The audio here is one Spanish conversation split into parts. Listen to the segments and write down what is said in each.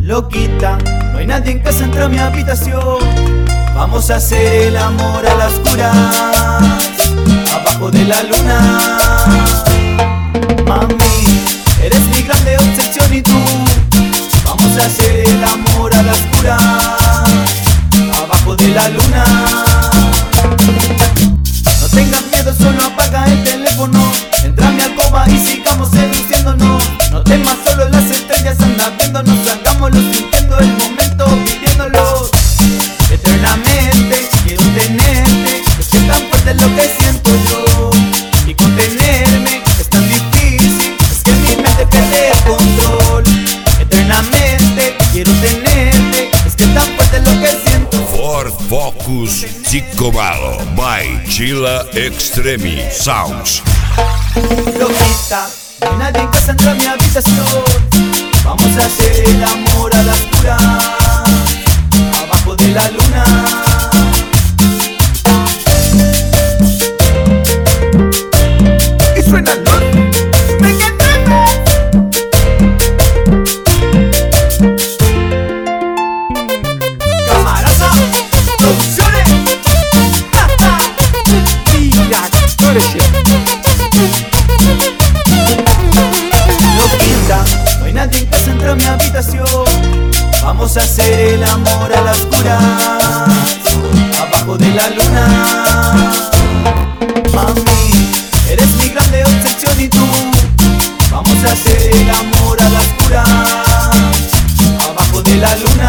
Loquita, no hay nadie en casa, entra a mi habitación. Vamos a hacer el amor a las oscuras, abajo de la luna. Mami, eres mi grande obsesión y tú. Vamos a hacer el amor a las oscuras, abajo de la luna. No tengas miedo, solo apaga el teléfono. Entra a mi alcoba y sigamos seduciéndonos. No temas, solo las estrellas andan viéndonos. Hagámoslo sintiendo el momento, viviéndolo eternamente. Quiero tenerte, es que es tan fuerte lo que siento yo. Y contenerme es tan difícil, es que mi mente pierde el control. Eternamente quiero tenerte, es que es tan fuerte lo que siento. Ford Focus Psicomalo by Chila Extreme Sounds. Loquita, no hay nadie en casa, entra a mi habitación. Vamos a hacer el amor a las oscuras, abajo de la luna. Y suena LOL. Camaraza Producciones. Loquita, no hay nadie en casa, entra a mi habitación. Vamos a hacer el amor a las oscuras, abajo de la luna. Mami, eres mi grande obsesión y tú. Vamos a hacer el amor a las oscuras, abajo de la luna.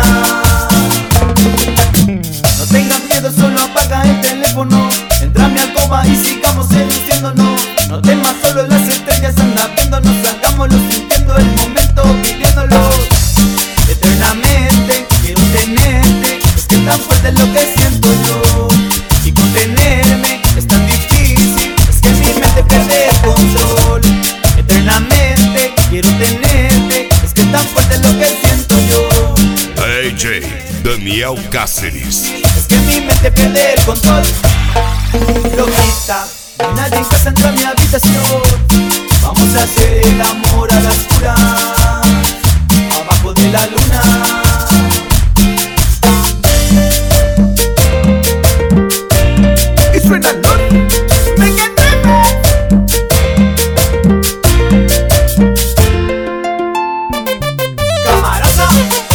No tengas miedo, solo apaga el teléfono. Entra a mi alcoba y sigamos seduciéndonos. No temas, solo las estrellas andan viéndonos. Hagámoslo sintiendo el momento, viviéndolo eternamente. Quiero tenerte, es que es tan fuerte lo que siento yo. Y contenerme es tan difícil, es que mi mente pierde el control. Eternamente quiero tenerte, es que es tan fuerte lo que siento yo. AJ Daniel Cáceres. Es que mi mente pierde el control. Loquita, no hay nadie en casa, entra a mi habitación. Vamos a hacer el amor a las oscuras, abajo de la luna. Y suena LOL. Camaraza